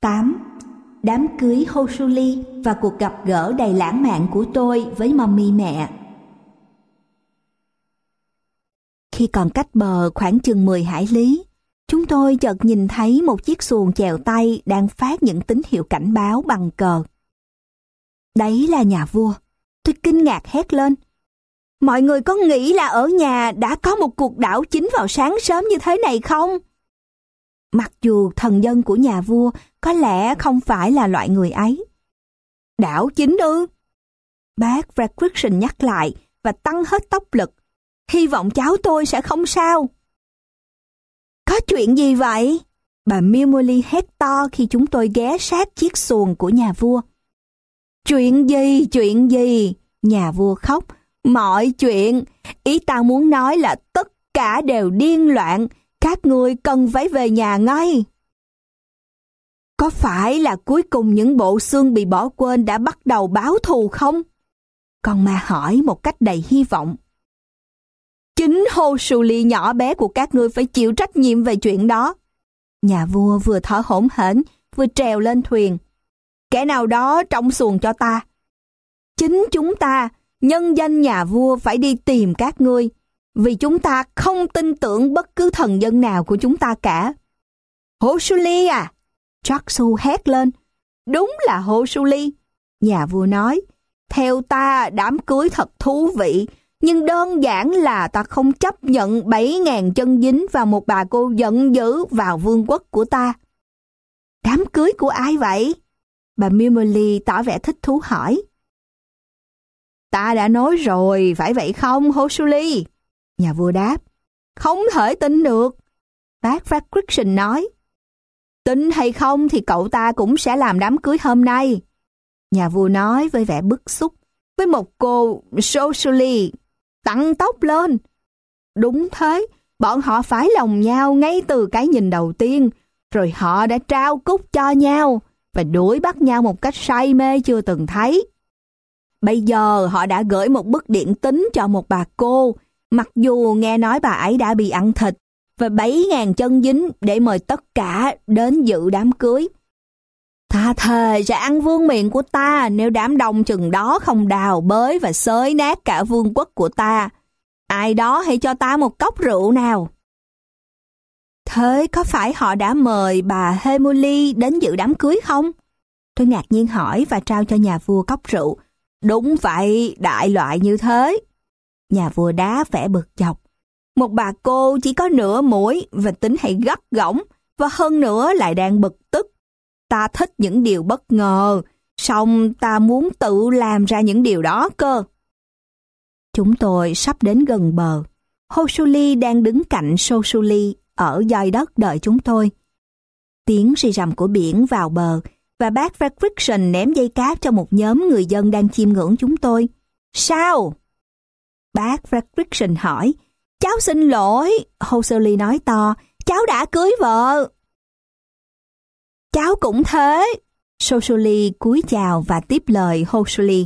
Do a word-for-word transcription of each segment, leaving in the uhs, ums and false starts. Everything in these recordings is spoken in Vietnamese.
tám. Đám cưới Hosuli và cuộc gặp gỡ đầy lãng mạn của tôi với Mummy mẹ. Khi còn cách bờ khoảng chừng mười hải lý, chúng tôi chợt nhìn thấy một chiếc xuồng chèo tay đang phát những tín hiệu cảnh báo bằng cờ. Đấy là nhà vua. Tôi kinh ngạc hét lên. Mọi người có nghĩ là ở nhà đã có một cuộc đảo chính vào sáng sớm như thế này không? Mặc dù thần dân của nhà vua có lẽ không phải là loại người ấy. Đảo chính ư? Bác Fredrickson nhắc lại và tăng hết tốc lực. Hy vọng cháu tôi sẽ không sao. Có chuyện gì vậy? Bà Mimoli hét to khi chúng tôi ghé sát chiếc xuồng của nhà vua. Chuyện gì, chuyện gì? Nhà vua khóc. Mọi chuyện. Ý ta muốn nói là tất cả đều điên loạn. Các ngươi cần phải về nhà ngay. Có phải là cuối cùng những bộ xương bị bỏ quên đã bắt đầu báo thù không? Con ma hỏi một cách đầy hy vọng. Chính Hosuli nhỏ bé của các ngươi phải chịu trách nhiệm về chuyện đó. Nhà vua vừa thở hổn hển, vừa trèo lên thuyền. Kẻ nào đó trong xuồng cho ta. Chính chúng ta, nhân danh nhà vua phải đi tìm các ngươi, vì chúng ta không tin tưởng bất cứ thần dân nào của chúng ta cả. Hosuli à? Chaksu hét lên. Đúng là Hosuli. Nhà vua nói, theo ta đám cưới thật thú vị, nhưng đơn giản là ta không chấp nhận bảy ngàn chân dính và một bà cô giận dữ vào vương quốc của ta. Đám cưới của ai vậy? Bà Mimoli tỏ vẻ thích thú hỏi. Ta đã nói rồi, phải vậy không, Hosuli? Nhà vua đáp. Không thể tin được. Bác Fredrickson nói. Tin hay không thì cậu ta cũng sẽ làm đám cưới hôm nay. Nhà vua nói với vẻ bức xúc. Với một cô Hosuli tăng tốc lên. Đúng thế, bọn họ phải lòng nhau ngay từ cái nhìn đầu tiên, rồi họ đã trao cúc cho nhau và đuổi bắt nhau một cách say mê chưa từng thấy. Bây giờ họ đã gửi một bức điện tín cho một bà cô, mặc dù nghe nói bà ấy đã bị ăn thịt, và bảy ngàn chân dính để mời tất cả đến dự đám cưới. Ta thề sẽ ăn vương miện của ta nếu đám đông chừng đó không đào bới và xới nát cả vương quốc của ta. Ai đó hãy cho ta một cốc rượu nào. Thế có phải họ đã mời bà Hemuli đến dự đám cưới không? Tôi ngạc nhiên hỏi và trao cho nhà vua cốc rượu. Đúng vậy, đại loại như thế. Nhà vua đá vẻ bực dọc. Một bà cô chỉ có nửa mũi và tính hay gắt gỏng, và hơn nữa lại đang bực tức. Ta thích những điều bất ngờ, song ta muốn tự làm ra những điều đó cơ. Chúng tôi sắp đến gần bờ. Hosuli đang đứng cạnh Sosuli ở doi đất đợi chúng tôi. Tiếng rì rầm của biển vào bờ và bác Fredrickson ném dây cáp cho một nhóm người dân đang chiêm ngưỡng chúng tôi. Sao? Bác Fredrickson hỏi. Cháu xin lỗi, Hosuli nói to, cháu đã cưới vợ. Cháu cũng thế. Sosuli cúi chào và tiếp lời Hosuli.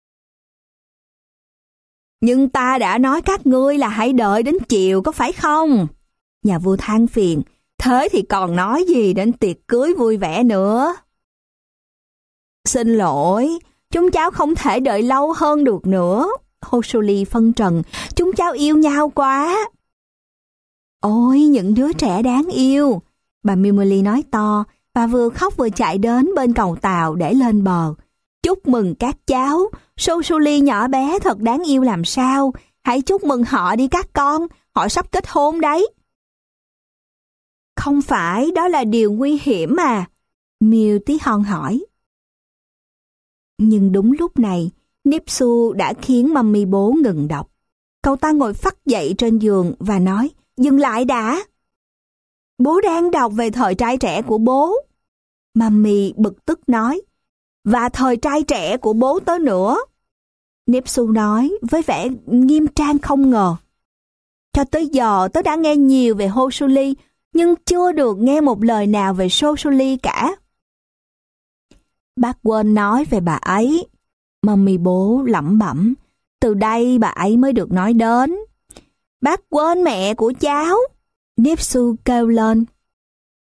Nhưng ta đã nói các ngươi là hãy đợi đến chiều có phải không? Nhà vua than phiền. Thế thì còn nói gì đến tiệc cưới vui vẻ nữa? Xin lỗi, chúng cháu không thể đợi lâu hơn được nữa. Hosuli phân trần, chúng cháu yêu nhau quá. Ôi, những đứa trẻ đáng yêu. Bà Mimoli nói to và vừa khóc vừa chạy đến bên cầu tàu để lên bờ. Chúc mừng các cháu, Sosuli nhỏ bé thật đáng yêu làm sao. Hãy chúc mừng họ đi các con, họ sắp kết hôn đấy. Không phải, đó là điều nguy hiểm mà. Miêu tí hon hỏi. Nhưng đúng lúc này, Nipsu đã khiến Mummy bố ngừng đọc. Cậu ta ngồi phắt dậy trên giường và nói, dừng lại đã. Bố đang đọc về thời trai trẻ của bố. Mummy bực tức nói, và thời trai trẻ của bố tớ nữa. Nipsu nói với vẻ nghiêm trang không ngờ. Cho tới giờ tớ đã nghe nhiều về Hosuli, nhưng chưa được nghe một lời nào về Sosuli cả. Bác quên nói về bà ấy. Mummy bố lẩm bẩm, từ đây bà ấy mới được nói đến. Bác quên mẹ của cháu. Nipsu kêu lên.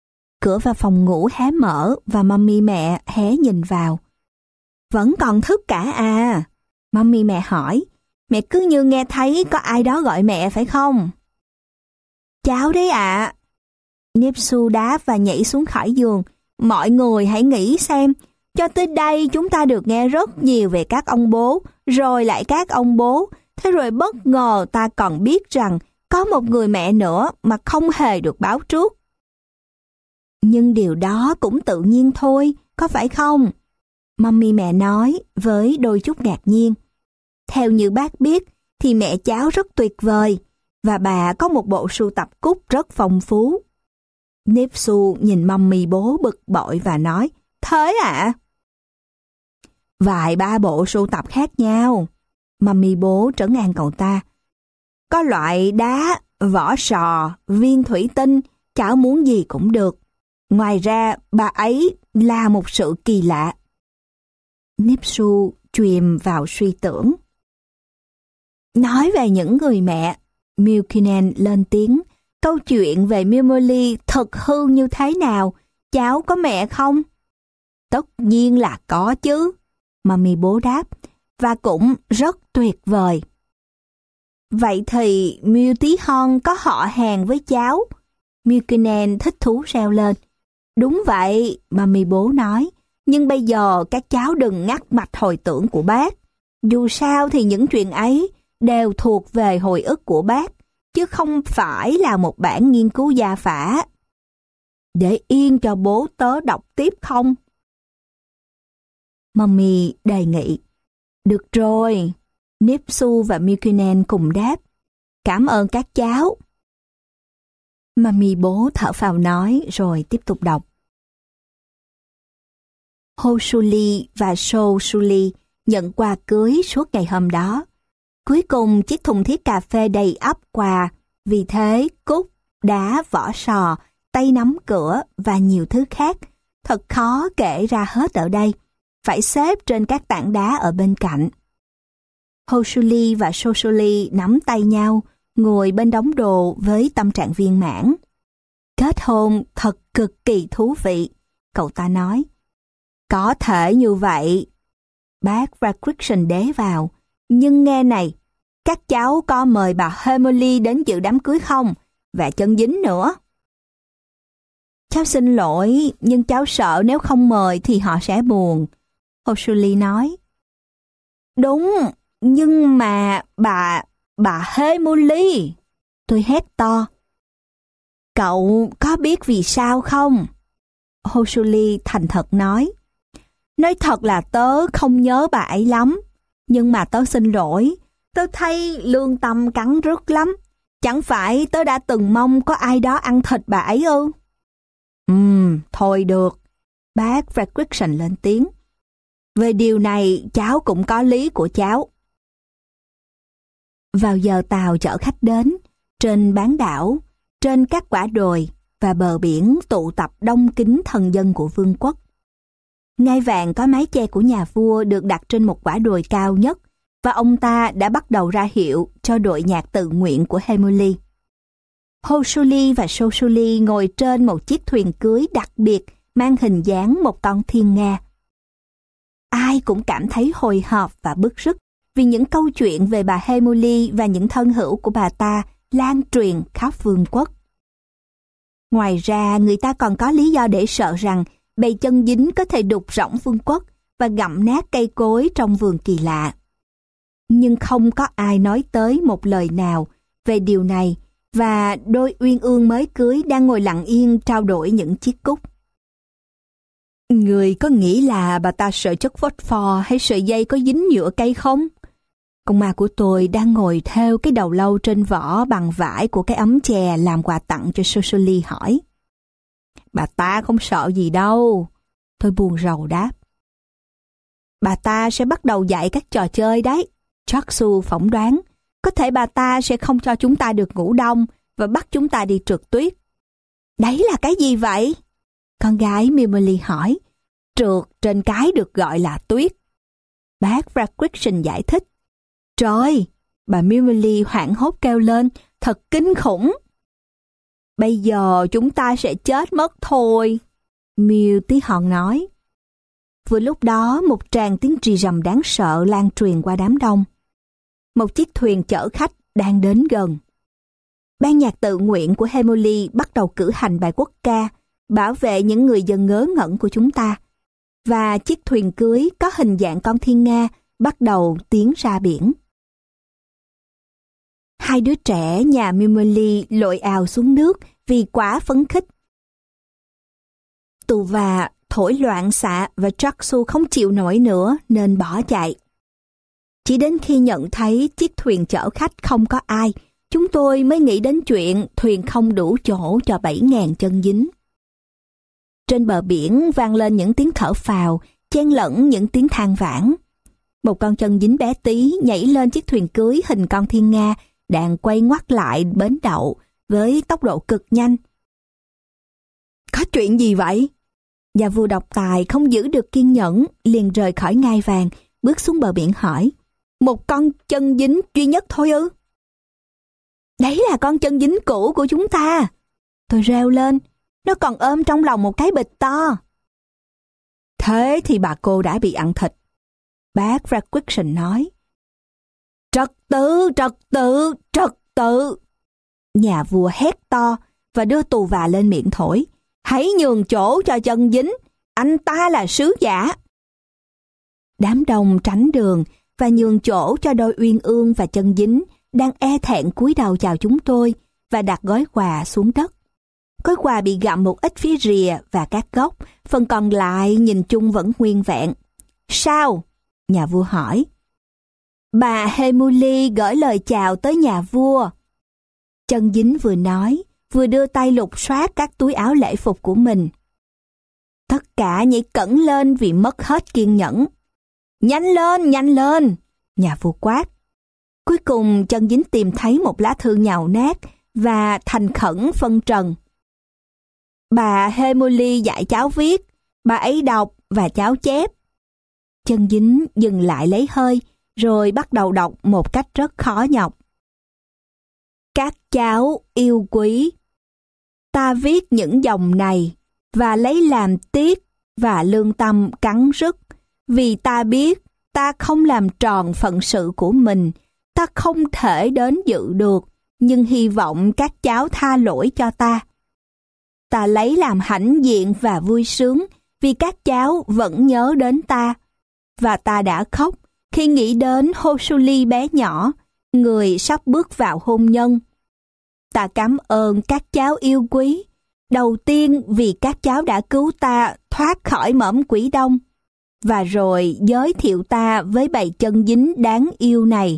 Cửa vào phòng ngủ hé mở và mummy mẹ hé nhìn vào. Vẫn còn thức cả à? Mummy mẹ hỏi. Mẹ cứ như nghe thấy có ai đó gọi mẹ phải không? Cháu đấy ạ. À. Nipsu đáp và nhảy xuống khỏi giường. Mọi người hãy nghĩ xem, cho tới đây chúng ta được nghe rất nhiều về các ông bố, rồi lại các ông bố. Thế rồi bất ngờ ta còn biết rằng có một người mẹ nữa mà không hề được báo trước. Nhưng điều đó cũng tự nhiên thôi, có phải không? Mummy mẹ nói với đôi chút ngạc nhiên. Theo như bác biết thì mẹ cháu rất tuyệt vời và bà có một bộ sưu tập cúc rất phong phú. Nipsu nhìn mummy bố bực bội và nói, thế ạ? À? Vài ba bộ sưu tập khác nhau. Mummy bố trấn an cậu ta. Có loại đá, vỏ sò, viên thủy tinh, cháu muốn gì cũng được. Ngoài ra, bà ấy là một sự kỳ lạ. Nipsu chìm vào suy tưởng. Nói về những người mẹ, Milkinen lên tiếng, câu chuyện về Mimoli thật hư như thế nào, cháu có mẹ không? Tất nhiên là có chứ, Mummy bố đáp, và cũng rất tuyệt vời. Vậy thì Miêu Tí Hon có họ hàng với cháu? Milkinen thích thú reo lên. Đúng vậy, Mummy bố nói, nhưng bây giờ các cháu đừng ngắt mạch hồi tưởng của bác. Dù sao thì những chuyện ấy đều thuộc về hồi ức của bác, chứ không phải là một bản nghiên cứu gia phả. Để yên cho bố tớ đọc tiếp không? Mummy đề nghị. Được rồi, Nipsu và Milkinen cùng đáp. Cảm ơn các cháu. Mummy bố thở phào nói rồi tiếp tục đọc. Hosuli và Sosuli nhận quà cưới suốt ngày hôm đó. Cuối cùng chiếc thùng thiết cà phê đầy ắp quà, vì thế cúc, đá, vỏ sò, tay nắm cửa và nhiều thứ khác, thật khó kể ra hết ở đây, phải xếp trên các tảng đá ở bên cạnh. Hosuli và Sosuli nắm tay nhau, ngồi bên đống đồ với tâm trạng viên mãn. Kết hôn thật cực kỳ thú vị, cậu ta nói. Có thể như vậy. Bác Rakrikshan đế vào. Nhưng nghe này, các cháu có mời bà Hemoli đến dự đám cưới không? Và chân dính nữa. Cháu xin lỗi, nhưng cháu sợ nếu không mời thì họ sẽ buồn. Hosuli nói. Đúng, nhưng mà bà, bà Hemoli. Tôi hét to. Cậu có biết vì sao không? Hosuli thành thật nói. Nói thật là tớ không nhớ bà ấy lắm, nhưng mà tớ xin lỗi, tớ thấy lương tâm cắn rứt lắm. Chẳng phải tớ đã từng mong có ai đó ăn thịt bà ấy ư? Ừm, thôi được. Bác Rakrikshan lên tiếng. Về điều này, cháu cũng có lý của cháu. Vào giờ tàu chở khách đến, trên bán đảo, trên các quả đồi và bờ biển tụ tập đông kín thần dân của vương quốc. Ngai vàng có mái che của nhà vua được đặt trên một quả đồi cao nhất và ông ta đã bắt đầu ra hiệu cho đội nhạc tự nguyện của Hemoli. Hosuli và Sosuli ngồi trên một chiếc thuyền cưới đặc biệt mang hình dáng một con thiên nga. Ai cũng cảm thấy hồi hộp và bức rứt vì những câu chuyện về bà Hemoli và những thân hữu của bà ta lan truyền khắp vương quốc. Ngoài ra, người ta còn có lý do để sợ rằng bầy chân dính có thể đục rỗng vương quốc và gặm nát cây cối trong vườn kỳ lạ. Nhưng không có ai nói tới một lời nào về điều này, và đôi uyên ương mới cưới đang ngồi lặng yên trao đổi những chiếc cúc. Người có nghĩ là bà ta sợ chất phốt pho hay sợi dây có dính nhựa cây không? Con ma của tôi đang ngồi theo cái đầu lâu trên vỏ bằng vải của cái ấm chè làm quà tặng cho Sosoli hỏi. Bà ta không sợ gì đâu. Tôi buồn rầu đáp. Bà ta sẽ bắt đầu dạy các trò chơi đấy. Chaksu phỏng đoán. Có thể bà ta sẽ không cho chúng ta được ngủ đông và bắt chúng ta đi trượt tuyết. Đấy là cái gì vậy? Con gái Mimoli hỏi. Trượt trên cái được gọi là tuyết. Bác Rakrikshan giải thích. Trời! Bà Mimoli hoảng hốt kêu lên. Thật kinh khủng! Bây giờ chúng ta sẽ chết mất thôi, Miêu tí hon nói. Vừa lúc đó một tràng tiếng rì rầm đáng sợ lan truyền qua đám đông. Một chiếc thuyền chở khách đang đến gần. Ban nhạc tự nguyện của Hemoli bắt đầu cử hành bài quốc ca, bảo vệ những người dân ngớ ngẩn của chúng ta. Và chiếc thuyền cưới có hình dạng con thiên nga bắt đầu tiến ra biển. Hai đứa trẻ nhà Mimoli lội ào xuống nước vì quá phấn khích. Tù và thổi loạn xạ và Jaksu không chịu nổi nữa nên bỏ chạy. Chỉ đến khi nhận thấy chiếc thuyền chở khách không có ai, chúng tôi mới nghĩ đến chuyện thuyền không đủ chỗ cho bảy nghìn chân dính. Trên bờ biển vang lên những tiếng thở phào, chen lẫn những tiếng than vãn. Một con chân dính bé tí nhảy lên chiếc thuyền cưới hình con thiên nga đang quay ngoắt lại bến đậu với tốc độ cực nhanh. Có chuyện gì vậy? Nhà vua độc tài không giữ được kiên nhẫn, liền rời khỏi ngai vàng, bước xuống bờ biển hỏi. Một con chân dính duy nhất thôi ư? Đấy là con chân dính cũ của chúng ta. Tôi reo lên, nó còn ôm trong lòng một cái bịch to. Thế thì bà cô đã bị ăn thịt, bác Fredrickson nói. Trật tự, trật tự, trật tự. Nhà vua hét to và đưa tù và lên miệng thổi. Hãy nhường chỗ cho chân dính, anh ta là sứ giả. Đám đông tránh đường và nhường chỗ cho đôi uyên ương và chân dính đang e thẹn cúi đầu chào chúng tôi và đặt gói quà xuống đất. Gói quà bị gặm một ít phía rìa và các góc, phần còn lại nhìn chung vẫn nguyên vẹn. Sao? Nhà vua hỏi. Bà Hemuli gửi lời chào tới nhà vua. Chân dính vừa nói, vừa đưa tay lục soát các túi áo lễ phục của mình. Tất cả nhảy cẫng lên vì mất hết kiên nhẫn. Nhanh lên, nhanh lên, nhà vua quát. Cuối cùng chân dính tìm thấy một lá thư nhàu nát và thành khẩn phân trần. Bà Hemoli dạy cháu viết, bà ấy đọc và cháu chép. Chân dính dừng lại lấy hơi, rồi bắt đầu đọc một cách rất khó nhọc. Các cháu yêu quý, ta viết những dòng này và lấy làm tiếc và lương tâm cắn rứt, vì ta biết ta không làm tròn phận sự của mình, ta không thể đến dự được, nhưng hy vọng các cháu tha lỗi cho ta. Ta lấy làm hãnh diện và vui sướng vì các cháu vẫn nhớ đến ta, và ta đã khóc khi nghĩ đến Hosuli bé nhỏ, người sắp bước vào hôn nhân. Ta cảm ơn các cháu yêu quý, đầu tiên vì các cháu đã cứu ta thoát khỏi mõm quỷ đông, và rồi giới thiệu ta với bầy chân dính đáng yêu này.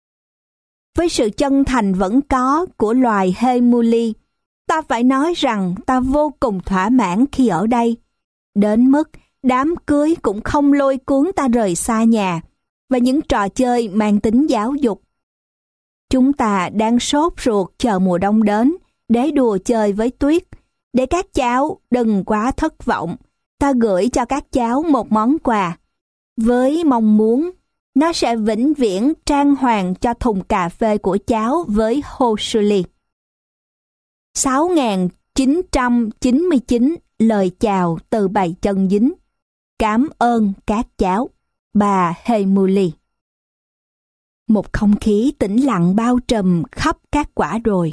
Với sự chân thành vẫn có của loài Hemuli, ta phải nói rằng ta vô cùng thỏa mãn khi ở đây, đến mức đám cưới cũng không lôi cuốn ta rời xa nhà, và những trò chơi mang tính giáo dục. Chúng ta đang sốt ruột chờ mùa đông đến để đùa chơi với tuyết. Để các cháu đừng quá thất vọng, ta gửi cho các cháu một món quà, với mong muốn nó sẽ vĩnh viễn trang hoàng cho thùng cà phê của cháu với Hosuli. sáu nghìn chín trăm chín mươi chín lời chào từ bầy chân dính. Cảm ơn các cháu, bà Hemuli. Một không khí tĩnh lặng bao trùm khắp các quả đồi.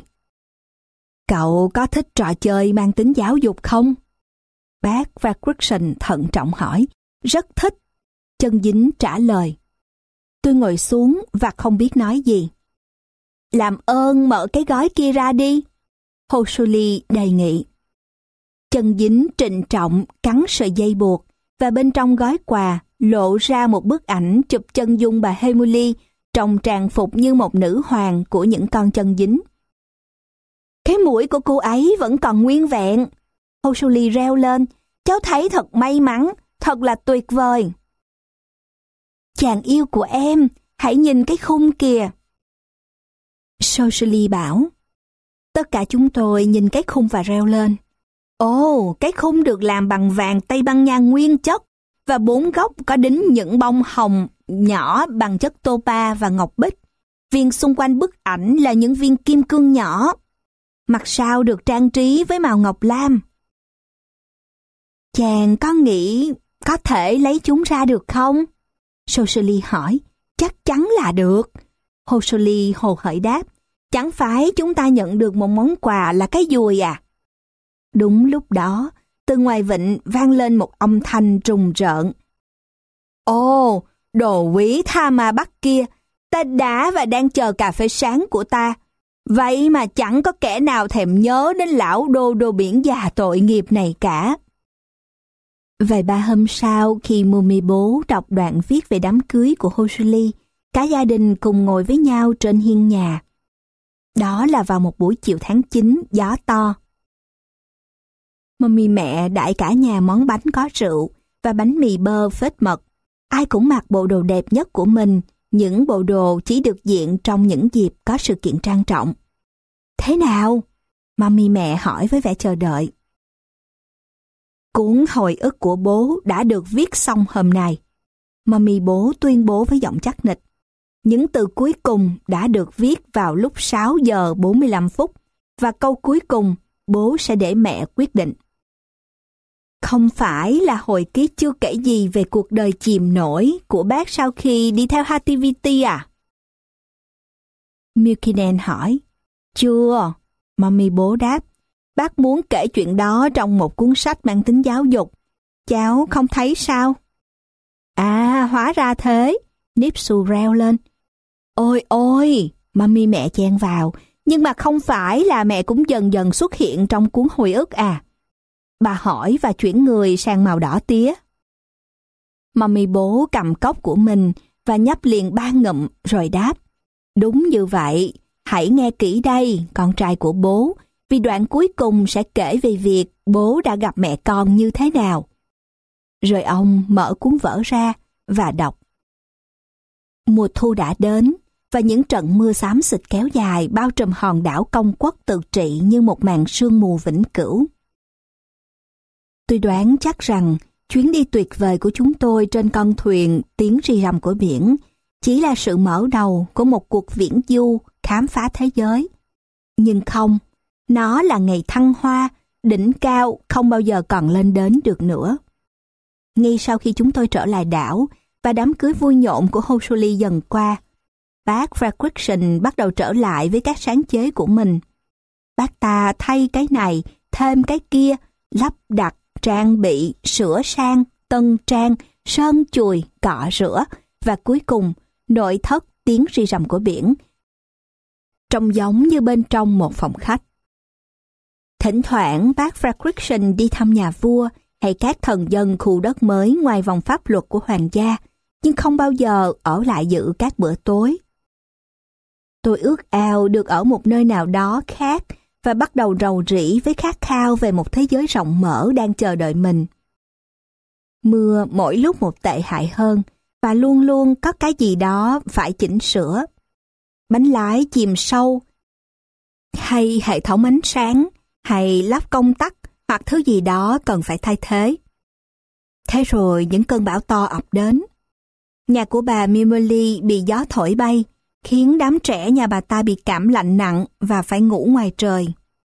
Cậu có thích trò chơi mang tính giáo dục không? Bác Fredrickson thận trọng hỏi. Rất thích, chân dính trả lời. Tôi ngồi xuống và không biết nói gì. Làm ơn mở cái gói kia ra đi, Hosuli đề nghị. Chân dính trịnh trọng cắn sợi dây buộc, và bên trong gói quà lộ ra một bức ảnh chụp chân dung bà Hemuli trong trang phục như một nữ hoàng của những con chân dính. Cái mũi của cô ấy vẫn còn nguyên vẹn, Hosuli reo lên. Cháu thấy thật may mắn, thật là tuyệt vời. Chàng yêu của em, hãy nhìn cái khung kìa, Hosuli bảo. Tất cả chúng tôi nhìn cái khung và reo lên. Ồ, cái khung được làm bằng vàng Tây Ban Nha nguyên chất, và bốn góc có đính những bông hồng nhỏ bằng chất topa và ngọc bích. Viên xung quanh bức ảnh là những viên kim cương nhỏ. mặt sau được trang trí với màu ngọc lam. Chàng có nghĩ có thể lấy chúng ra được không? Socially hỏi. Chắc chắn là được. Socially hồ hởi đáp. Chẳng phải chúng ta nhận được một món quà là cái dùi à? Đúng lúc đó, từ ngoài vịnh vang lên một âm thanh trùng rợn. Ồ, đồ quý tha ma bắt kia, ta đã và đang chờ cà phê sáng của ta. Vậy mà chẳng có kẻ nào thèm nhớ đến lão đô đô biển già tội nghiệp này cả. Vài ba hôm sau, khi Mummy bố đọc đoạn viết về đám cưới của Hosuli, cả gia đình cùng ngồi với nhau trên hiên nhà. Đó là vào một buổi chiều tháng chín, gió to. Mummy mẹ đãi cả nhà món bánh có rượu và bánh mì bơ phết mật. Ai cũng mặc bộ đồ đẹp nhất của mình, những bộ đồ chỉ được diện trong những dịp có sự kiện trang trọng. Thế nào? Mummy mẹ hỏi với vẻ chờ đợi. Cuốn hồi ức của bố đã được viết xong hôm nay. Mummy bố tuyên bố với giọng chắc nịch. Những từ cuối cùng đã được viết vào lúc sáu giờ bốn mươi lăm phút và câu cuối cùng bố sẽ để mẹ quyết định. Không phải là hồi ký chưa kể gì về cuộc đời chìm nổi của bác sau khi đi theo Hativiti à? Milkinen hỏi. Chưa, Mummy bố đáp. Bác muốn kể chuyện đó trong một cuốn sách mang tính giáo dục. Cháu không thấy sao? À, hóa ra thế. Nipsu reo lên. Ôi ôi, Mummy mẹ chen vào. Nhưng mà không phải là mẹ cũng dần dần xuất hiện trong cuốn hồi ức à? Bà hỏi và chuyển người sang màu đỏ tía. Mummy bố cầm cốc của mình và nhấp liền ba ngụm rồi đáp. Đúng như vậy, hãy nghe kỹ đây, con trai của bố, vì đoạn cuối cùng sẽ kể về việc bố đã gặp mẹ con như thế nào. Rồi ông mở cuốn vở ra và đọc. Mùa thu đã đến và những trận mưa xám xịt kéo dài bao trùm hòn đảo Công Quốc tự trị như một màn sương mù vĩnh cửu. Tôi đoán chắc rằng chuyến đi tuyệt vời của chúng tôi trên con thuyền tiếng rì rầm của biển chỉ là sự mở đầu của một cuộc viễn du khám phá thế giới. Nhưng không, nó là ngày thăng hoa, đỉnh cao không bao giờ còn lên đến được nữa. Ngay sau khi chúng tôi trở lại đảo và đám cưới vui nhộn của Hosuli dần qua, bác Fredrickson bắt đầu trở lại với các sáng chế của mình. Bác ta thay cái này, thêm cái kia, lắp đặt, trang bị, sửa sang, tân trang, sơn chùi, cọ rửa và cuối cùng nội thất tiếng rì rầm của biển, trông giống như bên trong một phòng khách. Thỉnh thoảng bác Fredrickson đi thăm nhà vua hay các thần dân khu đất mới ngoài vòng pháp luật của hoàng gia, nhưng không bao giờ ở lại dự các bữa tối. Tôi ước ao được ở một nơi nào đó khác và bắt đầu rầu rĩ với khát khao về một thế giới rộng mở đang chờ đợi mình. Mưa mỗi lúc một tệ hại hơn và luôn luôn có cái gì đó phải chỉnh sửa. Bánh lái chìm sâu, hay hệ thống ánh sáng, hay lắp công tắc hoặc thứ gì đó cần phải thay thế. Thế rồi những cơn bão to ập đến. Nhà của bà Mimoli bị gió thổi bay, khiến đám trẻ nhà bà ta bị cảm lạnh nặng và phải ngủ ngoài trời.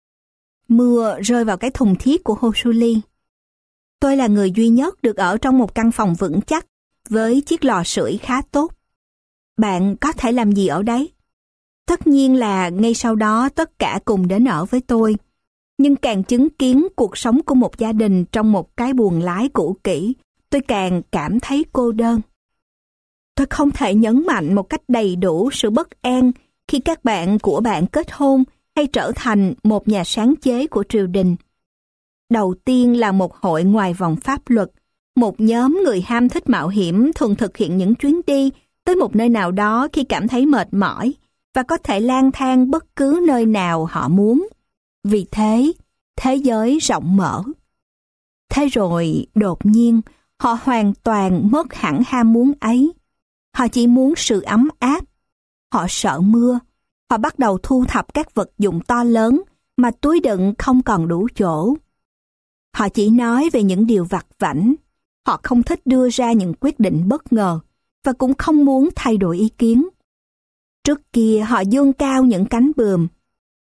Mưa rơi vào cái thùng thiết của Hosuli. Tôi là người duy nhất được ở trong một căn phòng vững chắc với chiếc lò sưởi khá tốt. Bạn có thể làm gì ở đấy? Tất nhiên là ngay sau đó tất cả cùng đến ở với tôi. Nhưng càng chứng kiến cuộc sống của một gia đình trong một cái buồng lái cũ kỹ, tôi càng cảm thấy cô đơn. Tôi không thể nhấn mạnh một cách đầy đủ sự bất an khi các bạn của bạn kết hôn hay trở thành một nhà sáng chế của triều đình. Đầu tiên là một hội ngoài vòng pháp luật, một nhóm người ham thích mạo hiểm thường thực hiện những chuyến đi tới một nơi nào đó khi cảm thấy mệt mỏi và có thể lang thang bất cứ nơi nào họ muốn. Vì thế, thế giới rộng mở. Thế rồi, đột nhiên, họ hoàn toàn mất hẳn ham muốn ấy. Họ chỉ muốn sự ấm áp. Họ sợ mưa. Họ bắt đầu thu thập các vật dụng to lớn mà túi đựng không còn đủ chỗ. Họ chỉ nói về những điều vặt vãnh. Họ không thích đưa ra những quyết định bất ngờ và cũng không muốn thay đổi ý kiến. Trước kia họ dương cao những cánh buồm.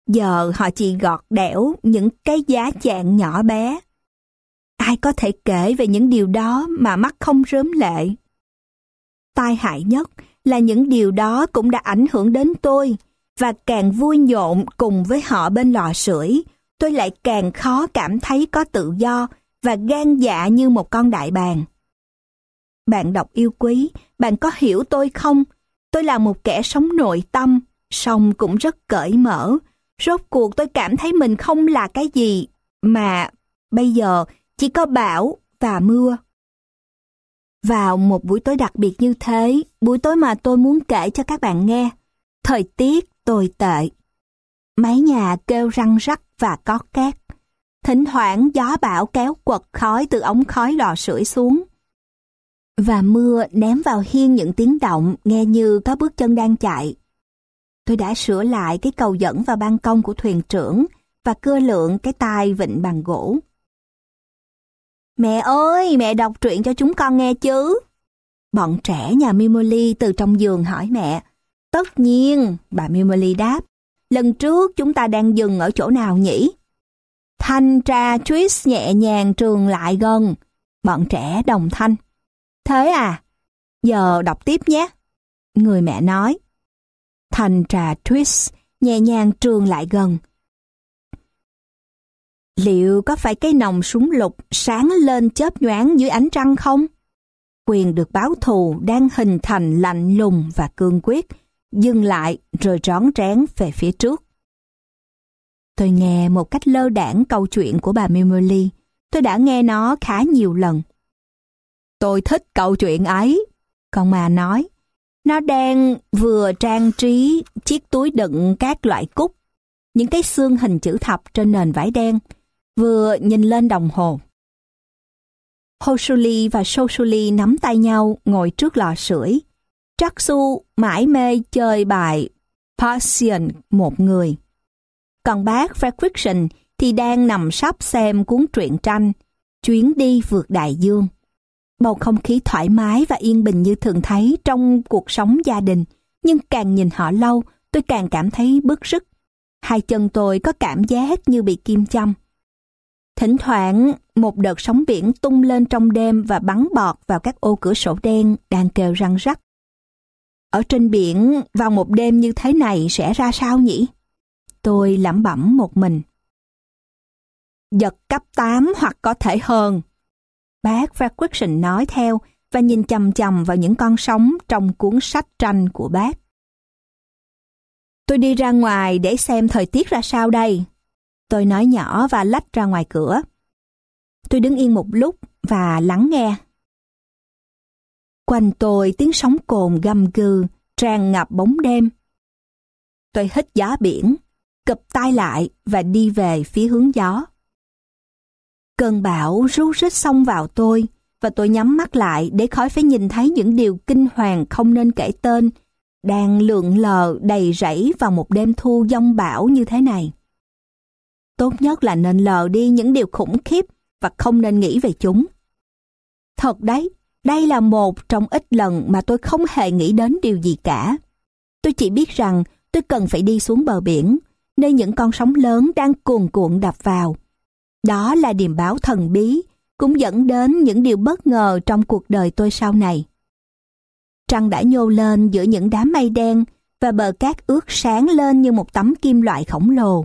Giờ họ chỉ gọt đẽo những cái giá chạng nhỏ bé. Ai có thể kể về những điều đó mà mắt không rớm lệ? Tai hại nhất là những điều đó cũng đã ảnh hưởng đến tôi, và càng vui nhộn cùng với họ bên lò sưởi, tôi lại càng khó cảm thấy có tự do và gan dạ như một con đại bàng. Bạn đọc yêu quý, bạn có hiểu tôi không? Tôi là một kẻ sống nội tâm, song cũng rất cởi mở. Rốt cuộc tôi cảm thấy mình không là cái gì, mà bây giờ chỉ có bão và mưa. Vào một buổi tối đặc biệt như thế, buổi tối mà tôi muốn kể cho các bạn nghe, thời tiết tồi tệ. Mái nhà kêu răng rắc và có cát. Thỉnh thoảng gió bão kéo quật khói từ ống khói lò sưởi xuống. Và mưa ném vào hiên những tiếng động nghe như có bước chân đang chạy. Tôi đã sửa lại cái cầu dẫn vào ban công của thuyền trưởng và cưa lượn cái tai vịn bằng gỗ. Mẹ ơi, mẹ đọc truyện cho chúng con nghe chứ? Bọn trẻ nhà Mimoli từ trong giường hỏi mẹ. Tất nhiên, bà Mimoli đáp. Lần trước chúng ta đang dừng ở chỗ nào nhỉ? Thanh tra Twist nhẹ nhàng trường lại gần. Bọn trẻ đồng thanh. Thế à? Giờ đọc tiếp nhé. Người mẹ nói. Thanh tra Twist nhẹ nhàng trường lại gần. Liệu có phải cái nòng súng lục sáng lên chớp nhoáng dưới ánh trăng không? Quyền được báo thù đang hình thành lạnh lùng và cương quyết, dừng lại rồi rón rén về phía trước. Tôi nghe một cách lơ đãng câu chuyện của bà Mimoli. Tôi đã nghe nó khá nhiều lần. Tôi thích câu chuyện ấy, con ma nói. Nó đang vừa trang trí chiếc túi đựng các loại cúc, những cái xương hình chữ thập trên nền vải đen, vừa nhìn lên đồng hồ. Hoshuli và Shoshuli nắm tay nhau ngồi trước lò sưởi. Traksu mải mê chơi bài Passion một người. Còn bác Fredrickson thì đang nằm sấp xem cuốn truyện tranh Chuyến đi vượt đại dương. Bầu không khí thoải mái và yên bình như thường thấy trong cuộc sống gia đình, nhưng càng nhìn họ lâu, tôi càng cảm thấy bức rứt. Hai chân tôi có cảm giác như bị kim châm. Thỉnh thoảng, một đợt sóng biển tung lên trong đêm và bắn bọt vào các ô cửa sổ đen đang kêu răng rắc. Ở trên biển, vào một đêm như thế này sẽ ra sao nhỉ? Tôi lẩm bẩm một mình. Giật cấp tám hoặc có thể hơn. Bác Fredrickson nói theo và nhìn chằm chằm vào những con sóng trong cuốn sách tranh của bác. Tôi đi ra ngoài để xem thời tiết ra sao đây. Tôi nói nhỏ và lách ra ngoài cửa. Tôi đứng yên một lúc và lắng nghe. Quanh tôi tiếng sóng cồn gầm gừ, tràn ngập bóng đêm. Tôi hít gió biển, cụp tay lại và đi về phía hướng gió. Cơn bão ru rít xông vào tôi và tôi nhắm mắt lại để khỏi phải nhìn thấy những điều kinh hoàng không nên kể tên đang lượn lờ đầy rẫy vào một đêm thu giông bão như thế này. Tốt nhất là nên lờ đi những điều khủng khiếp và không nên nghĩ về chúng. Thật đấy, đây là một trong ít lần mà tôi không hề nghĩ đến điều gì cả. Tôi chỉ biết rằng tôi cần phải đi xuống bờ biển, nơi những con sóng lớn đang cuồn cuộn đập vào. Đó là điềm báo thần bí, cũng dẫn đến những điều bất ngờ trong cuộc đời tôi sau này. Trăng đã nhô lên giữa những đám mây đen và bờ cát ướt sáng lên như một tấm kim loại khổng lồ.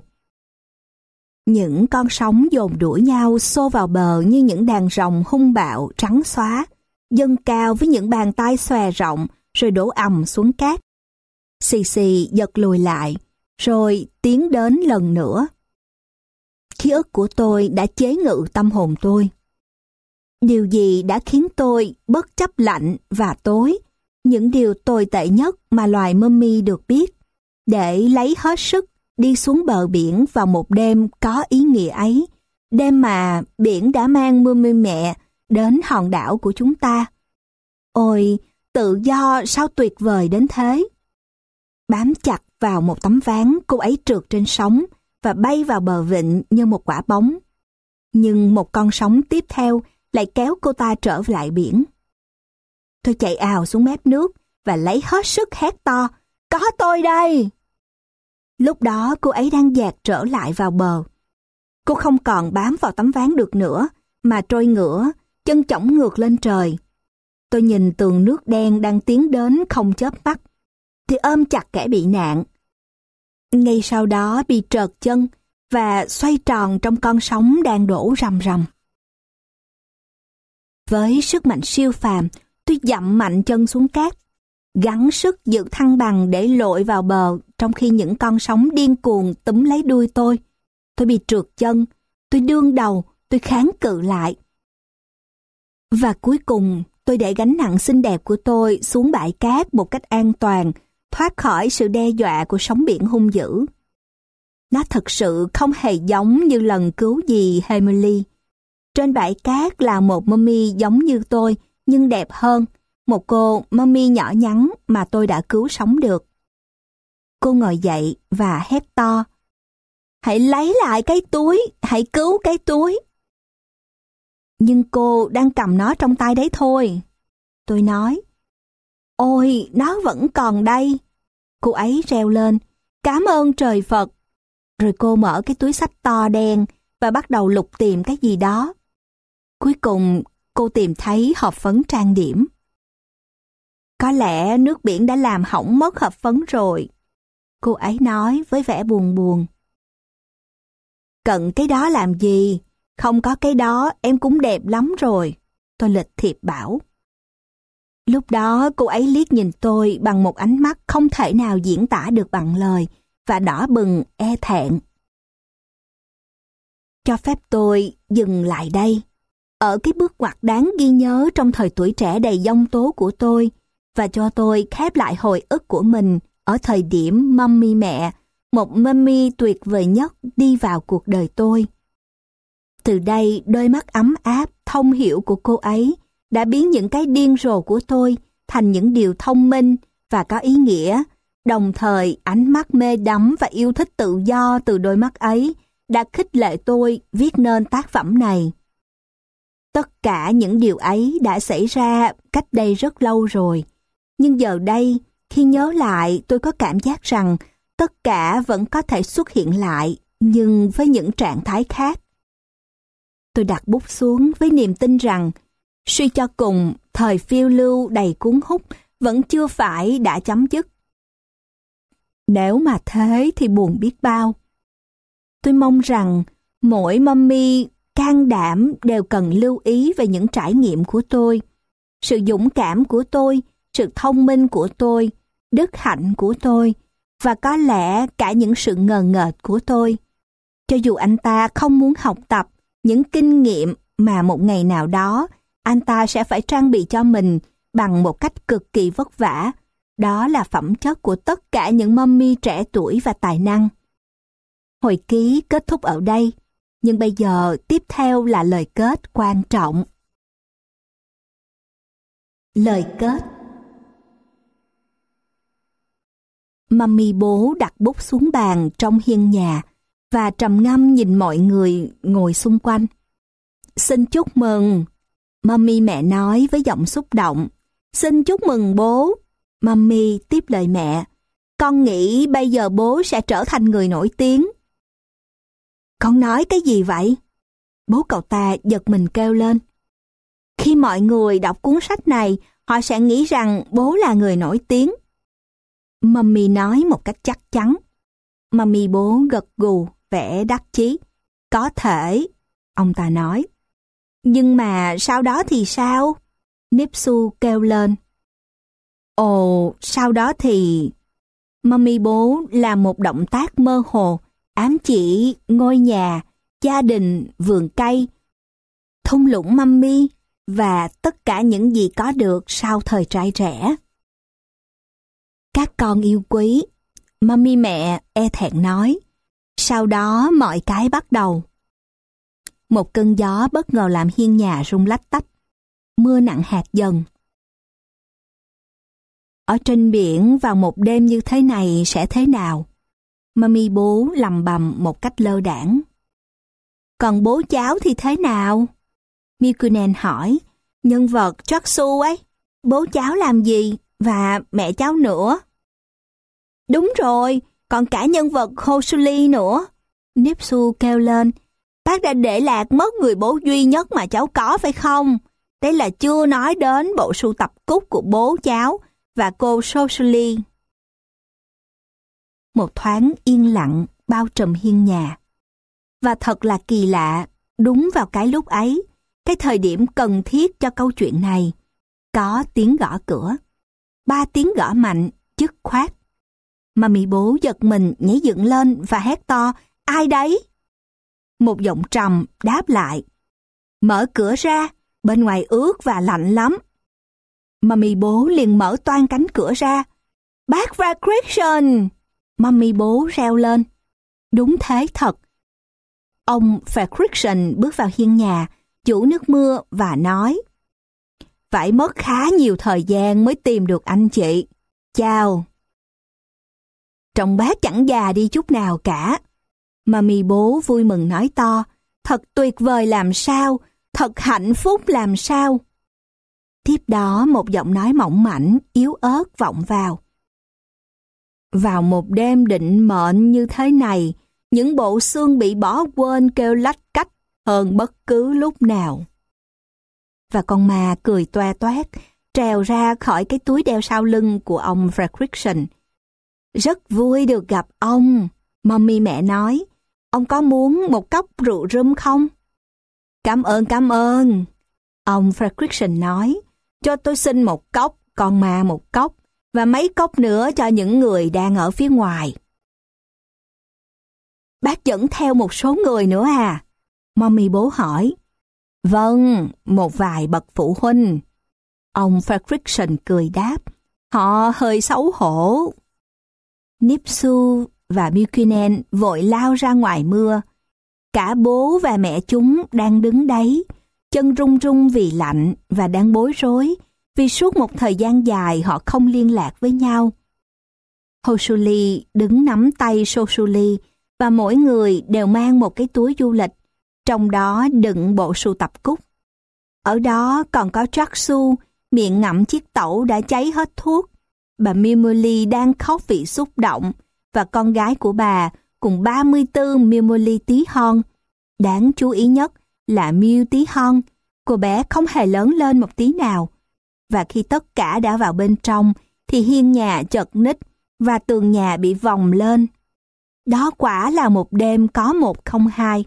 Những con sóng dồn đuổi nhau xô vào bờ như những đàn rồng hung bạo trắng xóa, dâng cao với những bàn tay xòe rộng rồi đổ ầm xuống cát. Xì xì giật lùi lại, rồi tiến đến lần nữa. Ký ức của tôi đã chế ngự tâm hồn tôi. Điều gì đã khiến tôi bất chấp lạnh và tối, những điều tồi tệ nhất mà loài mummy được biết, để lấy hết sức đi xuống bờ biển vào một đêm có ý nghĩa ấy, đêm mà biển đã mang mummy mẹ đến hòn đảo của chúng ta. Ôi, tự do sao tuyệt vời đến thế! Bám chặt vào một tấm ván, cô ấy trượt trên sóng và bay vào bờ vịnh như một quả bóng. Nhưng một con sóng tiếp theo lại kéo cô ta trở lại biển. Tôi chạy ào xuống mép nước và lấy hết sức hét to, có tôi đây! Lúc đó cô ấy đang dạt trở lại vào bờ. Cô không còn bám vào tấm ván được nữa, mà trôi ngửa, chân chổng ngược lên trời. Tôi nhìn tường nước đen đang tiến đến không chớp mắt, thì ôm chặt kẻ bị nạn. Ngay sau đó bị trợt chân và xoay tròn trong con sóng đang đổ rầm rầm. Với sức mạnh siêu phàm, tôi dậm mạnh chân xuống cát, gắng sức giữ thăng bằng để lội vào bờ, trong khi những con sóng điên cuồng túm lấy đuôi tôi. Tôi bị trượt chân, tôi đương đầu, tôi kháng cự lại. Và cuối cùng, tôi để gánh nặng xinh đẹp của tôi xuống bãi cát một cách an toàn, thoát khỏi sự đe dọa của sóng biển hung dữ. Nó thực sự không hề giống như lần cứu dì Emily. Trên bãi cát là một mummy giống như tôi, nhưng đẹp hơn, một cô mummy nhỏ nhắn mà tôi đã cứu sống được. Cô ngồi dậy và hét to: "Hãy lấy lại cái túi, hãy cứu cái túi." "Nhưng cô đang cầm nó trong tay đấy thôi," tôi nói. "Ôi, nó vẫn còn đây," cô ấy reo lên. "Cảm ơn trời Phật." Rồi cô mở cái túi xách to đen và bắt đầu lục tìm cái gì đó. Cuối cùng, cô tìm thấy hộp phấn trang điểm. "Có lẽ nước biển đã làm hỏng mất hộp phấn rồi," cô ấy nói với vẻ buồn buồn. "Cận cái đó làm gì? Không có cái đó em cũng đẹp lắm rồi," tôi lịch thiệp bảo. Lúc đó cô ấy liếc nhìn tôi bằng một ánh mắt không thể nào diễn tả được bằng lời và đỏ bừng e thẹn. Cho phép tôi dừng lại đây, ở cái bước ngoặt đáng ghi nhớ trong thời tuổi trẻ đầy giông tố của tôi, và cho tôi khép lại hồi ức của mình ở thời điểm mummy mẹ, một mummy tuyệt vời nhất đi vào cuộc đời tôi. Từ đây, đôi mắt ấm áp, thông hiểu của cô ấy đã biến những cái điên rồ của tôi thành những điều thông minh và có ý nghĩa. Đồng thời, ánh mắt mê đắm và yêu thích tự do từ đôi mắt ấy đã khích lệ tôi viết nên tác phẩm này. Tất cả những điều ấy đã xảy ra cách đây rất lâu rồi. Nhưng giờ đây, khi nhớ lại, tôi có cảm giác rằng tất cả vẫn có thể xuất hiện lại, nhưng với những trạng thái khác. Tôi đặt bút xuống với niềm tin rằng, suy cho cùng, thời phiêu lưu đầy cuốn hút vẫn chưa phải đã chấm dứt. Nếu mà thế thì buồn biết bao. Tôi mong rằng mỗi mummy can đảm đều cần lưu ý về những trải nghiệm của tôi, sự dũng cảm của tôi, sự thông minh của tôi, đức hạnh của tôi, và có lẽ cả những sự ngờ nghệch của tôi. Cho dù anh ta không muốn học tập những kinh nghiệm mà một ngày nào đó anh ta sẽ phải trang bị cho mình bằng một cách cực kỳ vất vả, đó là phẩm chất của tất cả những mummy trẻ tuổi và tài năng. Hồi ký kết thúc ở đây, nhưng bây giờ tiếp theo là lời kết quan trọng. Lời kết. Mummy bố đặt bút xuống bàn trong hiên nhà và trầm ngâm nhìn mọi người ngồi xung quanh. "Xin chúc mừng," mummy mẹ nói với giọng xúc động. "Xin chúc mừng bố." Mummy tiếp lời mẹ. "Con nghĩ bây giờ bố sẽ trở thành người nổi tiếng." "Con nói cái gì vậy?" Bố cậu ta giật mình kêu lên. "Khi mọi người đọc cuốn sách này, họ sẽ nghĩ rằng bố là người nổi tiếng." Mummy nói một cách chắc chắn. Mummy bố gật gù, vẻ đắc chí. "Có thể," ông ta nói. "Nhưng mà sau đó thì sao?" Nipsu kêu lên. "Ồ, sau đó thì..." Mummy bố làm một động tác mơ hồ, ám chỉ ngôi nhà, gia đình, vườn cây, thung lũng mummy và tất cả những gì có được sau thời trai trẻ. "Các con yêu quý," mummy mẹ e thẹn nói. "Sau đó mọi cái bắt đầu." Một cơn gió bất ngờ làm hiên nhà rung lách tách. Mưa nặng hạt dần. "Ở trên biển vào một đêm như thế này sẽ thế nào?" Mummy bố lầm bầm một cách lơ đãng. "Còn bố cháu thì thế nào?" Mikunen hỏi. "Nhân vật Chaksu ấy, bố cháu làm gì? Và mẹ cháu nữa?" "Đúng rồi, còn cả nhân vật Hosuli nữa. Nipsu kêu lên, bác đã để lạc mất người bố duy nhất mà cháu có phải không? Đấy là chưa nói đến bộ sưu tập cúc của bố cháu và cô Hosuli. Một thoáng yên lặng bao trùm hiên nhà. Và thật là kỳ lạ, đúng vào cái lúc ấy, cái thời điểm cần thiết cho câu chuyện này, có tiếng gõ cửa. Ba tiếng gõ mạnh, dứt khoát. Mummy bố giật mình nhảy dựng lên và hét to, ai đấy? Một giọng trầm đáp lại, mở cửa ra, bên ngoài ướt và lạnh lắm. Mummy bố liền mở toang cánh cửa ra. Bác Fredrickson! Mummy bố reo lên. Đúng thế thật. Ông Fredrickson bước vào hiên nhà, chủ nước mưa và nói, phải mất khá nhiều thời gian mới tìm được anh chị. Chào. Trông bác chẳng già đi chút nào cả. Mummy bố vui mừng nói to, thật tuyệt vời làm sao, thật hạnh phúc làm sao. Tiếp đó một giọng nói mỏng mảnh, yếu ớt vọng vào. Vào một đêm định mệnh như thế này, những bộ xương bị bỏ quên kêu lách cách hơn bất cứ lúc nào. Và con ma cười toe toét, trèo ra khỏi cái túi đeo sau lưng của ông Fredrickson. Rất vui được gặp ông, Mummy mẹ nói. Ông có muốn một cốc rượu rum không? Cảm ơn, cảm ơn. Ông Fredrickson nói, cho tôi xin một cốc, con ma một cốc, và mấy cốc nữa cho những người đang ở phía ngoài. Bác dẫn theo một số người nữa à? Mummy bố hỏi. Vâng, một vài bậc phụ huynh. Ông Fredrickson cười đáp, họ hơi xấu hổ. Nipsu và Buchanan vội lao ra ngoài mưa. Cả bố và mẹ chúng đang đứng đấy, chân run run vì lạnh và đang bối rối vì suốt một thời gian dài họ không liên lạc với nhau. Hosuli đứng nắm tay Sosuli và mỗi người đều mang một cái túi du lịch, trong đó đựng bộ sưu tập cúc. Ở đó còn có Jaksu, miệng ngậm chiếc tẩu đã cháy hết thuốc. Bà Mimoli đang khóc vì xúc động, và con gái của bà cùng ba mươi tư Mimoli tí hon. Đáng chú ý nhất là Miu tí hon, cô bé không hề lớn lên một tí nào. Và khi tất cả đã vào bên trong, thì hiên nhà chật ních và tường nhà bị vòng lên. Đó quả là một đêm có một không hai.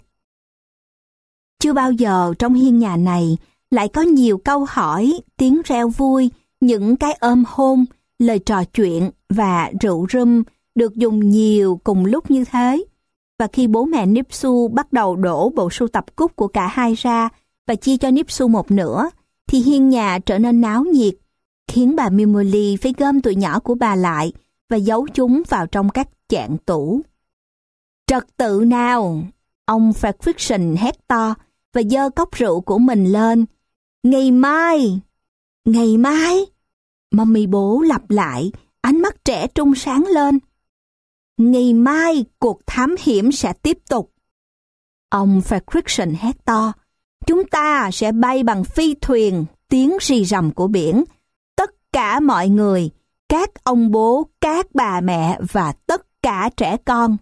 Chưa bao giờ trong hiên nhà này lại có nhiều câu hỏi, tiếng reo vui, những cái ôm hôn, lời trò chuyện và rượu rum được dùng nhiều cùng lúc như thế. Và khi bố mẹ Nipsu bắt đầu đổ bộ sưu tập cúc của cả hai ra và chia cho Nipsu một nửa, thì hiên nhà trở nên náo nhiệt, khiến bà Mimoli phải gom tụi nhỏ của bà lại và giấu chúng vào trong các chạn tủ. Trật tự nào! Ông Fredrickson hét to và giơ cốc rượu của mình lên. Ngày mai! Ngày mai! Mummy bố lặp lại, ánh mắt trẻ trung sáng lên. Ngày mai cuộc thám hiểm sẽ tiếp tục. Ông Fredrickson hét to. Chúng ta sẽ bay bằng phi thuyền, tiếng rì rầm của biển. Tất cả mọi người, các ông bố, các bà mẹ và tất cả trẻ con.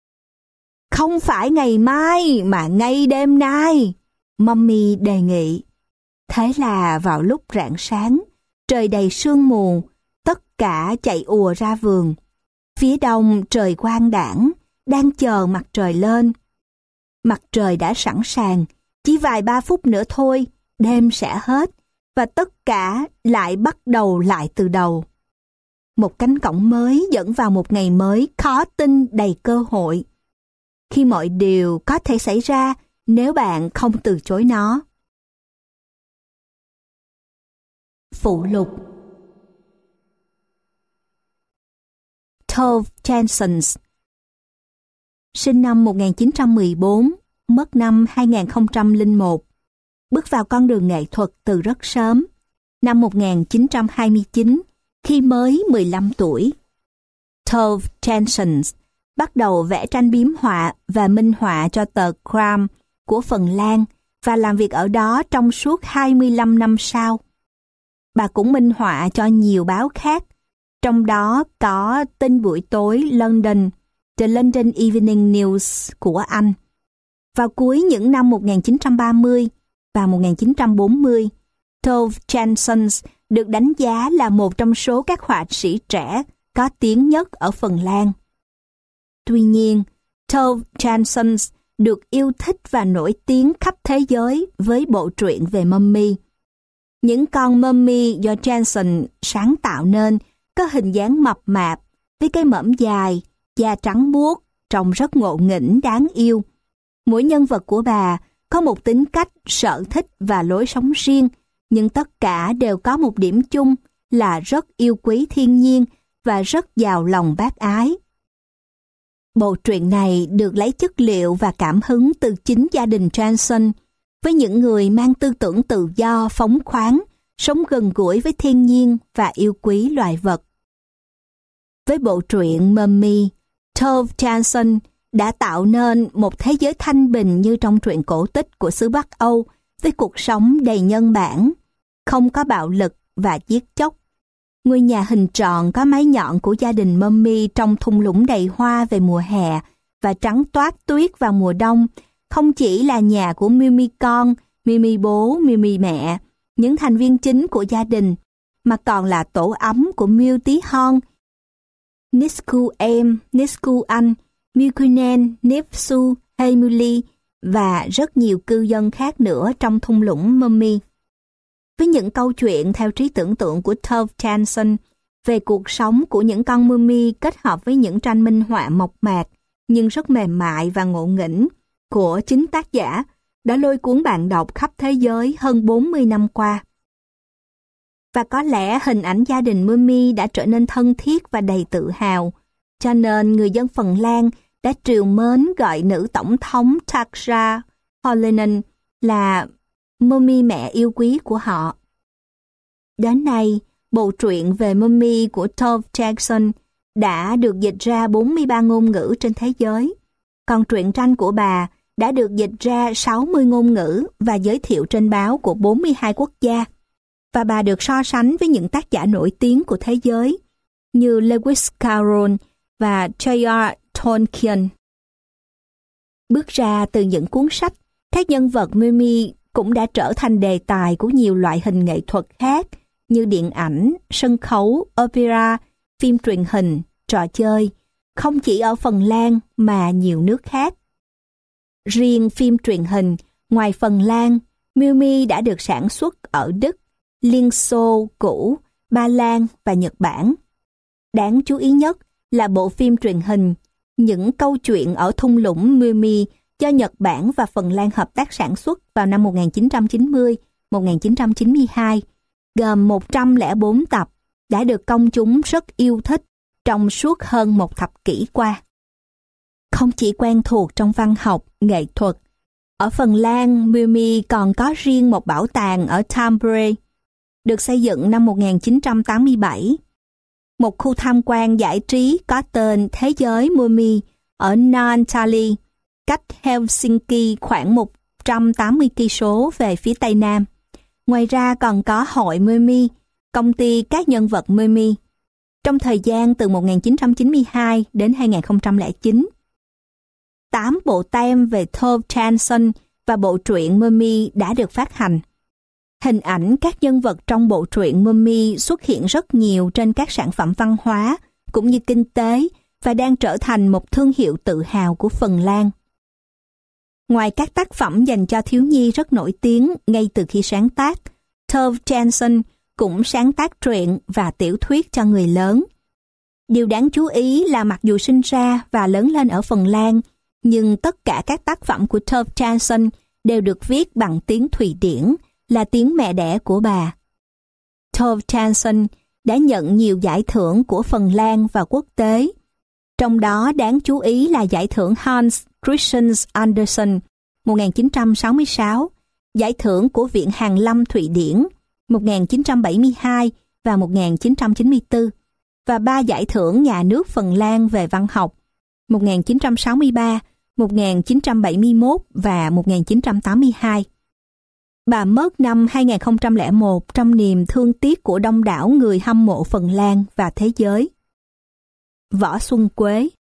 Không phải ngày mai mà ngay đêm nay, Mummy đề nghị. Thế là vào lúc rạng sáng, trời đầy sương mù, tất cả chạy ùa ra vườn. Phía đông trời quang đãng, đang chờ mặt trời lên. Mặt trời đã sẵn sàng, chỉ vài ba phút nữa thôi, đêm sẽ hết, và tất cả lại bắt đầu lại từ đầu. Một cánh cổng mới dẫn vào một ngày mới khó tin đầy cơ hội. Khi mọi điều có thể xảy ra nếu bạn không từ chối nó. Phụ lục. Tove Jansson, sinh năm một nghìn chín trăm mười bốn, mất năm hai nghìn không trăm lẻ một, bước vào con đường nghệ thuật từ rất sớm, năm một nghìn chín trăm hai mươi chín, khi mới mười lăm tuổi. Tove Jansson bắt đầu vẽ tranh biếm họa và minh họa cho tờ Kram của Phần Lan và làm việc ở đó trong suốt hai mươi lăm năm sau. Bà cũng minh họa cho nhiều báo khác, trong đó có Tin buổi tối London, The London Evening News của Anh. Vào cuối những năm một nghìn chín trăm ba mươi và một nghìn chín trăm bốn mươi, Tove Jansson được đánh giá là một trong số các họa sĩ trẻ có tiếng nhất ở Phần Lan. Tuy nhiên, Tove Jansson được yêu thích và nổi tiếng khắp thế giới với bộ truyện về mummy. Những con mummy do Jansson sáng tạo nên có hình dáng mập mạp, với cái mõm dài, da trắng muốt, trông rất ngộ nghĩnh đáng yêu. Mỗi nhân vật của bà có một tính cách, sở thích và lối sống riêng, nhưng tất cả đều có một điểm chung là rất yêu quý thiên nhiên và rất giàu lòng bác ái. Bộ truyện này được lấy chất liệu và cảm hứng từ chính gia đình Jansson, với những người mang tư tưởng tự do, phóng khoáng, sống gần gũi với thiên nhiên và yêu quý loài vật. Với bộ truyện Mummy, Tove Jansson đã tạo nên một thế giới thanh bình như trong truyện cổ tích của xứ Bắc Âu, với cuộc sống đầy nhân bản, không có bạo lực và giết chóc. Ngôi nhà hình tròn có mái nhọn của gia đình Mummy trong thung lũng đầy hoa về mùa hè và trắng toát tuyết vào mùa đông, không chỉ là nhà của Mimi con, Mimi bố, Mimi mẹ, những thành viên chính của gia đình, mà còn là tổ ấm của Miêu tí hon, Nisku em, Nisku anh, Mikunen, Nipsu, Heimuli và rất nhiều cư dân khác nữa trong thung lũng Mummy. Với những câu chuyện theo trí tưởng tượng của Tove Jansson về cuộc sống của những con mummy kết hợp với những tranh minh họa mộc mạc nhưng rất mềm mại và ngộ nghĩnh của chính tác giả đã lôi cuốn bạn đọc khắp thế giới hơn bốn mươi năm qua. Và có lẽ hình ảnh gia đình mummy đã trở nên thân thiết và đầy tự hào, cho nên người dân Phần Lan đã trìu mến gọi nữ tổng thống Tarja Halonen là mummy mẹ yêu quý của họ. Đến nay, bộ truyện về mummy của Tove Jansson đã được dịch ra bốn mươi ba ngôn ngữ trên thế giới, còn truyện tranh của bà đã được dịch ra sáu mươi ngôn ngữ và giới thiệu trên báo của bốn mươi hai quốc gia, và bà được so sánh với những tác giả nổi tiếng của thế giới như Lewis Carroll và J R Tolkien. Bước ra từ những cuốn sách, các nhân vật mummy cũng đã trở thành đề tài của nhiều loại hình nghệ thuật khác như điện ảnh, sân khấu, opera, phim truyền hình, trò chơi, không chỉ ở Phần Lan mà nhiều nước khác. Riêng phim truyền hình, ngoài Phần Lan, mummy đã được sản xuất ở Đức, Liên Xô cũ, Ba Lan và Nhật Bản. Đáng chú ý nhất là bộ phim truyền hình Những câu chuyện ở thung lũng Mummy do Nhật Bản và Phần Lan hợp tác sản xuất vào năm một nghìn chín trăm chín mươi đến một nghìn chín trăm chín mươi hai, gồm một trăm lẻ bốn tập, đã được công chúng rất yêu thích trong suốt hơn một thập kỷ qua. Không chỉ quen thuộc trong văn học, nghệ thuật, ở Phần Lan, Mummy còn có riêng một bảo tàng ở Tampere, được xây dựng năm một nghìn chín trăm tám mươi bảy. Một khu tham quan giải trí có tên Thế giới Mummy ở Naantali, cách Helsinki khoảng một trăm tám mươi cây số về phía tây nam. Ngoài ra còn có hội Mummy, công ty các nhân vật Mummy, trong thời gian từ một nghìn chín trăm chín mươi hai đến hai nghìn không trăm lẻ chín. Tám bộ tem về Tove Jansson và bộ truyện Mummy đã được phát hành. Hình ảnh các nhân vật trong bộ truyện Mummy xuất hiện rất nhiều trên các sản phẩm văn hóa cũng như kinh tế và đang trở thành một thương hiệu tự hào của Phần Lan. Ngoài các tác phẩm dành cho thiếu nhi rất nổi tiếng ngay từ khi sáng tác, Tove Jansson cũng sáng tác truyện và tiểu thuyết cho người lớn. Điều đáng chú ý là mặc dù sinh ra và lớn lên ở Phần Lan, nhưng tất cả các tác phẩm của Tove Jansson đều được viết bằng tiếng Thụy Điển, là tiếng mẹ đẻ của bà. Tove Jansson đã nhận nhiều giải thưởng của Phần Lan và quốc tế. Trong đó đáng chú ý là giải thưởng Hans Christian Andersen một nghìn chín trăm sáu mươi sáu, giải thưởng của Viện Hàn lâm Thụy Điển một nghìn chín trăm bảy mươi hai và một nghìn chín trăm chín mươi tư, và ba giải thưởng nhà nước Phần Lan về văn học một nghìn chín trăm sáu mươi ba, một nghìn chín trăm bảy mươi mốt và một nghìn chín trăm tám mươi hai. Bà mất năm hai nghìn không trăm lẻ một trong niềm thương tiếc của đông đảo người hâm mộ Phần Lan và thế giới. Võ Xuân Quế.